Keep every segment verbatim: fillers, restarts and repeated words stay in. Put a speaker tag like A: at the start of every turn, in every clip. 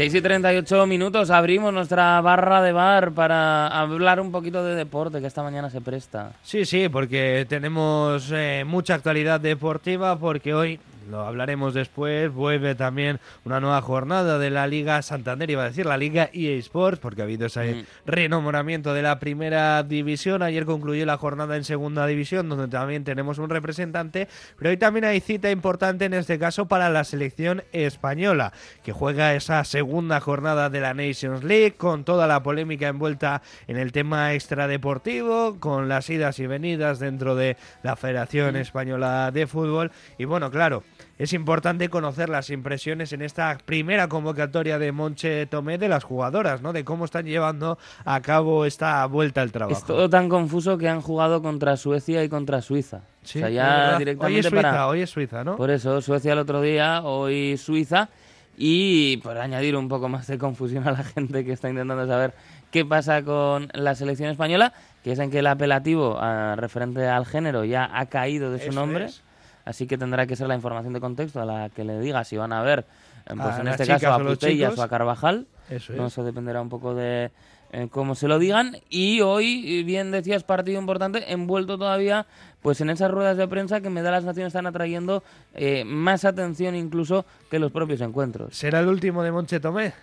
A: seis y treinta y ocho minutos, abrimos nuestra barra de bar para hablar un poquito de deporte, que esta mañana se presta.
B: Sí, sí, porque tenemos eh, mucha actualidad deportiva, porque hoy, lo hablaremos después, vuelve también una nueva jornada de la Liga Santander, iba a decir la Liga E A Sports, porque ha habido ese mm. renombramiento de la primera división. Ayer concluyó la jornada en segunda división, donde también tenemos un representante, pero hoy también hay cita importante en este caso para la selección española, que juega esa segunda jornada de la Nations League, con toda la polémica envuelta en el tema extradeportivo, con las idas y venidas dentro de la Federación Española de Fútbol. Y bueno, claro, es importante conocer las impresiones en esta primera convocatoria de Montse Tomé de las jugadoras, ¿no? De cómo están llevando a cabo esta vuelta al trabajo.
A: Es todo tan confuso que han jugado contra Suecia y contra Suiza.
B: Sí,
A: o sea, ya directamente
B: hoy es Suiza,
A: para...
B: hoy es Suiza, ¿no?
A: Por eso, Suecia el otro día, hoy Suiza. Y por añadir un poco más de confusión a la gente que está intentando saber qué pasa con la selección española, que es en que el apelativo a, referente al género ya ha caído de su Eso nombre. Es. Así que tendrá que ser la información de contexto a la que le diga si van a ver, pues a en este caso a Putellas o a Carvajal.
B: Eso, es.
A: No, eso dependerá un poco de eh, cómo se lo digan. Y hoy, bien decías, partido importante, envuelto todavía pues en esas ruedas de prensa que me da la sensación están atrayendo eh, más atención incluso que los propios encuentros.
B: ¿Será el último de Montse Tomé?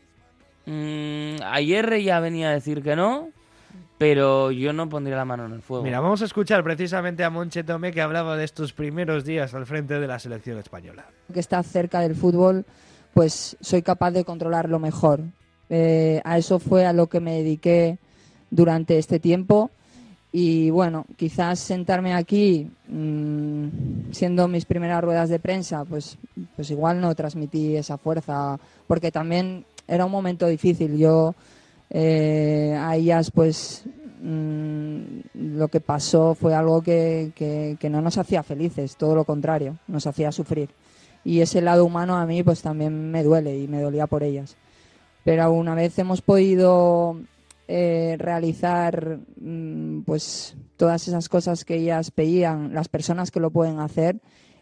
A: Mm, ayer ya venía a decir que no, pero yo no pondría la mano en el fuego.
B: Mira, vamos a escuchar precisamente a Montse Tomé, que hablaba de estos primeros días al frente de la selección española.
C: Que está cerca del fútbol, pues soy capaz de controlarlo mejor. Eh, a eso fue a lo que me dediqué durante este tiempo. Y bueno, quizás sentarme aquí, mmm, siendo mis primeras ruedas de prensa, pues, pues igual no transmití esa fuerza, porque también era un momento difícil. Yo eh, a ellas, pues mmm, lo que pasó fue algo que, que, que no nos hacía felices, todo lo contrario, nos hacía sufrir. Y ese lado humano a mí pues también me duele y me dolía por ellas. Pero una vez hemos podido Eh, realizar mmm, pues todas esas cosas que ellas pedían, las personas que lo pueden hacer,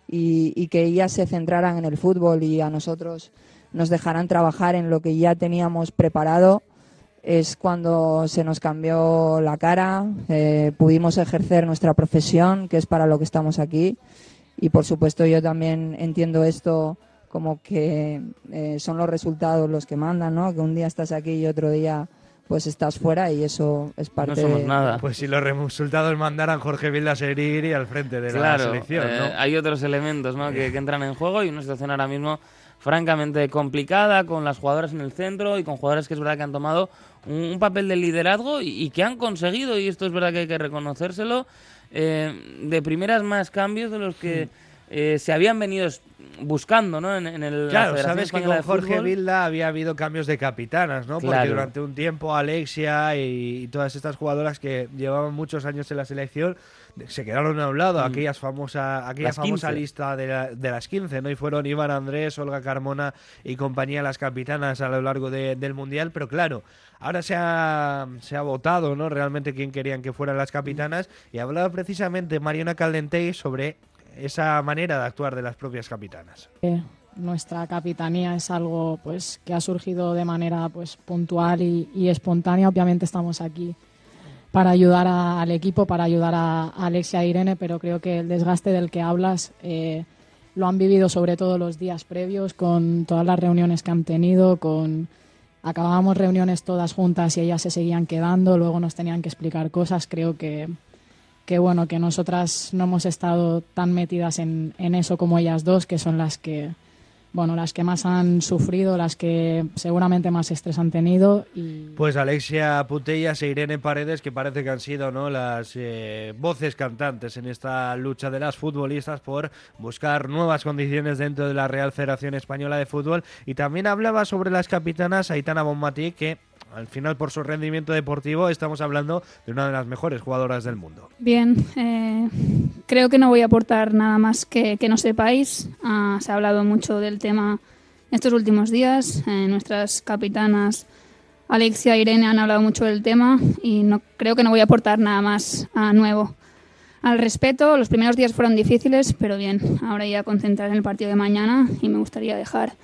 C: y, y que ellas se centraran en el fútbol y a nosotros nos dejaran trabajar en lo que ya teníamos preparado, es cuando se nos cambió la cara, eh, pudimos ejercer nuestra profesión, que es para lo que estamos aquí. Y por supuesto yo también entiendo esto como que eh, son los resultados los que mandan, ¿no? Que un día estás aquí y otro día pues estás fuera, y eso es parte
A: no somos
C: de...
A: nada.
B: Pues si los resultados mandaran, Jorge Vilda seguiría al frente de
A: claro,
B: la selección, ¿no?
A: Eh, hay otros elementos, ¿no? que, que entran en juego, y una situación ahora mismo francamente complicada, con las jugadoras en el centro y con jugadores que es verdad que han tomado un, un papel de liderazgo y, y que han conseguido, y esto es verdad que hay que reconocérselo, eh, de primeras más cambios de los que eh, se habían venido buscando, ¿no? En, en el
B: claro, sabes que con Jorge Vilda había habido cambios de capitanas, ¿no?
A: Claro.
B: Porque durante un tiempo Alexia y, y todas estas jugadoras que llevaban muchos años en la selección se quedaron a un lado, mm. aquellas famosa, aquella famosa lista de, la, de las quince, ¿no? Y fueron Iván Andrés, Olga Carmona y compañía las capitanas a lo largo de, del Mundial, pero claro, ahora se ha, se ha votado, ¿no? Realmente quién querían que fueran las capitanas, y hablaba precisamente Mariona Caldentey sobre esa manera de actuar de las propias capitanas.
D: Eh, nuestra capitanía es algo pues que ha surgido de manera pues puntual y, y espontánea. Obviamente estamos aquí para ayudar a, al equipo, para ayudar a, a Alexia e Irene, pero creo que el desgaste del que hablas eh, lo han vivido sobre todo los días previos, con todas las reuniones que han tenido, con acabábamos reuniones todas juntas y ellas se seguían quedando, luego nos tenían que explicar cosas. Creo que que bueno, que nosotras no hemos estado tan metidas en, en eso como ellas dos, que son las que, bueno, las que más han sufrido, las que seguramente más estrés han tenido. Y...
B: Pues Alexia Putellas e Irene Paredes, que parece que han sido, ¿no?, las eh, voces cantantes en esta lucha de las futbolistas por buscar nuevas condiciones dentro de la Real Federación Española de Fútbol. Y también hablaba sobre las capitanas Aitana Bonmatí, que al final, por su rendimiento deportivo, estamos hablando de una de las mejores jugadoras del mundo.
E: Bien, eh, creo que no voy a aportar nada más que, que no sepáis. Ah, se ha hablado mucho del tema estos últimos días. Eh, nuestras capitanas Alexia e Irene han hablado mucho del tema y no, creo que no voy a aportar nada más a nuevo. Al respeto, los primeros días fueron difíciles, pero bien, ahora ya concentrar en el partido de mañana, y me gustaría dejar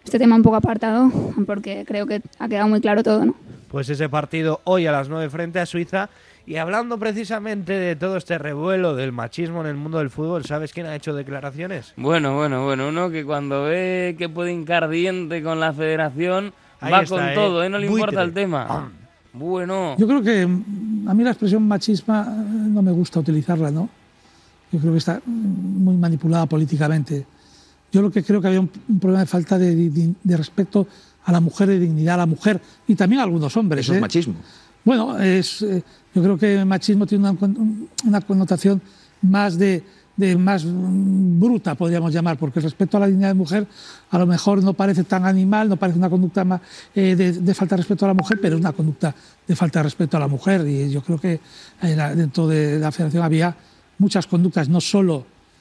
E: este tema un poco apartado, porque creo que ha quedado muy claro todo, ¿no?
B: Pues ese partido hoy a las nueve frente a Suiza. Y hablando precisamente de todo este revuelo del machismo en el mundo del fútbol, ¿sabes quién ha hecho declaraciones?
A: Bueno, bueno, bueno, uno que cuando ve que puede hincar diente con la federación,
B: Ahí
A: va
B: está,
A: con
B: ¿eh?
A: todo, ¿eh? No le
B: Buitre.
A: importa el tema. Bueno.
F: Yo creo que a mí la expresión machisma no me gusta utilizarla, ¿no? Yo creo que está muy manipulada políticamente. Yo lo que creo que había un, un problema de falta de, de, de respeto a la mujer, de dignidad a la mujer y también a algunos hombres.
G: Eso
F: ¿eh?
G: es machismo.
F: Bueno, es, eh, yo creo que machismo tiene una, una connotación más de, de más bruta, podríamos llamar, porque el respeto a la dignidad de mujer a lo mejor no parece tan animal, no parece una conducta más, eh, de, de falta de respeto a la mujer, pero es una conducta de falta de respeto a la mujer. Y yo creo que eh, la, dentro de la federación había muchas conductas, no solo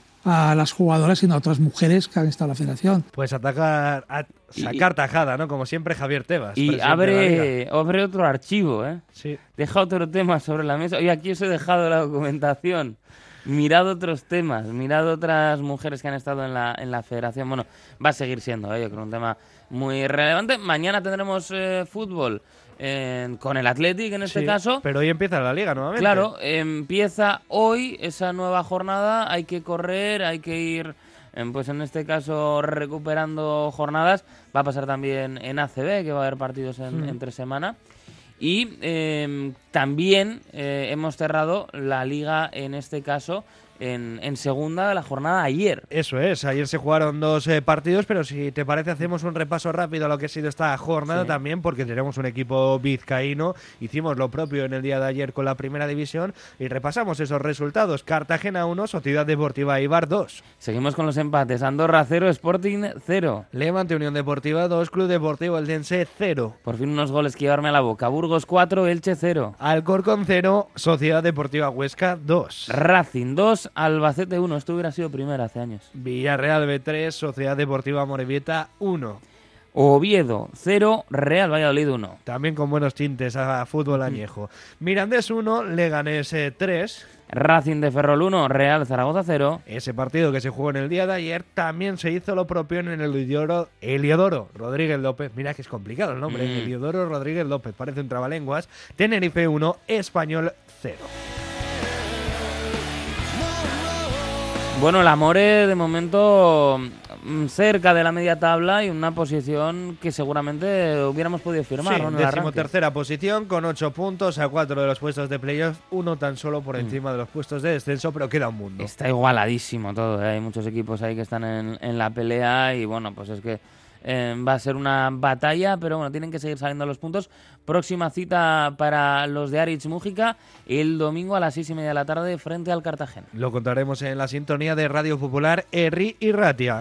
F: a las jugadoras, sino a otras mujeres que han estado en la federación.
B: Pues atacar, a sacar
A: y,
B: tajada, ¿no? Como siempre, Javier Tebas.
A: Y abre, abre otro archivo, ¿eh?
B: Sí.
A: Deja otro tema sobre la mesa. Oye, aquí os he dejado la documentación. Mirad otros temas, mirad otras mujeres que han estado en la, en la federación. Bueno, va a seguir siendo, ¿eh? Yo creo un tema muy relevante. Mañana tendremos eh, fútbol. Eh, con el Athletic en este
B: sí,
A: caso.
B: Pero hoy empieza la liga nuevamente.
A: Claro, eh, empieza hoy esa nueva jornada, hay que correr, hay que ir, eh, pues en este caso recuperando jornadas. Va a pasar también en A C B, que va a haber partidos en, mm. entre semana. Y eh, también eh, hemos cerrado la liga en este caso En, en segunda la jornada ayer.
B: Eso es, ayer se jugaron dos eh, partidos, pero si te parece hacemos un repaso rápido a lo que ha sido esta jornada sí. también, porque tenemos un equipo vizcaíno, hicimos lo propio en el día de ayer con la primera división y repasamos esos resultados. Cartagena uno, Sociedad Deportiva Eibar dos.
A: Seguimos con los empates, Andorra cero, Sporting cero.
B: Levante Unión Deportiva dos, Club Deportivo Eldense cero.
A: Por fin unos goles que llevarme a la boca, Burgos cuatro, Elche cero.
B: Alcorcón cero, Sociedad Deportiva Huesca dos.
A: Racing dos, Albacete uno, esto hubiera sido primero hace años.
B: Villarreal B tres, Sociedad Deportiva Amorebieta uno.
A: Oviedo cero, Real Valladolid uno.
B: También con buenos tintes a fútbol añejo. Mirandés uno, Leganés tres.
A: Racing de Ferrol uno, Real Zaragoza cero.
B: Ese partido que se jugó en el día de ayer también se hizo lo propio en el Heliodoro, Heliodoro Rodríguez López. Mira que es complicado el nombre, mm. Heliodoro Rodríguez López, parece un trabalenguas. Tenerife uno, Español cero.
A: Bueno, el Amore de momento cerca de la media tabla y una posición que seguramente hubiéramos podido firmar.
B: Sí,
A: ¿no?
B: decimotercera posición con ocho puntos a cuatro de los puestos de playoff, uno tan solo por encima mm. de los puestos de descenso, pero queda un mundo.
A: Está igualadísimo todo, ¿eh? Hay muchos equipos ahí que están en, en la pelea y bueno, pues es que eh, va a ser una batalla, pero bueno, tienen que seguir saliendo los puntos. Próxima cita para los de Aritz Mújica el domingo a las seis y media de la tarde frente al Cartagena.
B: Lo contaremos en la sintonía de Radio Popular, Herri y Ratia.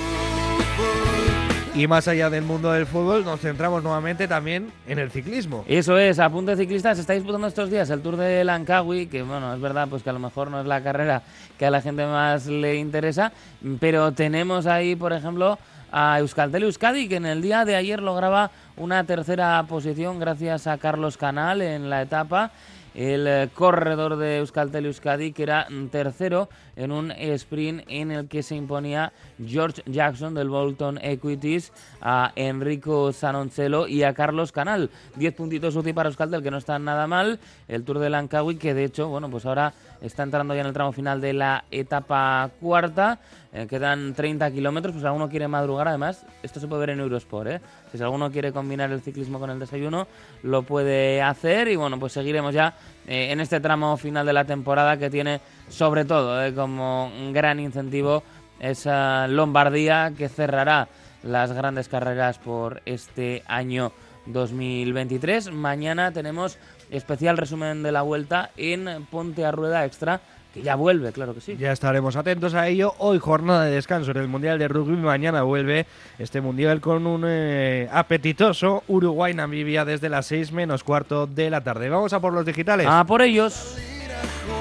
B: Y más allá del mundo del fútbol, nos centramos nuevamente también en el ciclismo.
A: Eso es, apunte ciclista, se está disputando estos días el Tour de Langkawi, que bueno, es verdad pues que a lo mejor no es la carrera que a la gente más le interesa, pero tenemos ahí, por ejemplo, a Euskaltel Euskadi, que en el día de ayer lograba una tercera posición gracias a Carlos Canal en la etapa. El corredor de Euskaltel Euskadi, que era tercero en un sprint en el que se imponía George Jackson del Bolton Equities a Enrico Sanoncelo y a Carlos Canal. Diez puntitos U C I para Euskaltel, que no está nada mal. El Tour de Langkawi, que de hecho, bueno, pues ahora está entrando ya en el tramo final de la etapa cuarta. Eh, quedan treinta kilómetros, pues si alguno quiere madrugar, además, esto se puede ver en Eurosport, ¿eh? Si alguno quiere combinar el ciclismo con el desayuno, lo puede hacer y bueno, pues seguiremos ya eh, en este tramo final de la temporada que tiene sobre todo eh, como un gran incentivo esa Lombardía que cerrará las grandes carreras por este año dos mil veintitrés. Mañana tenemos especial resumen de la Vuelta en Ponte a Rueda Extra, que ya vuelve, claro que sí.
B: Ya estaremos atentos a ello. Hoy jornada de descanso en el Mundial de Rugby. Mañana vuelve este Mundial con un eh, apetitoso Uruguay-Namibia desde las seis menos cuarto de la tarde. Vamos a por los digitales.
A: A por ellos.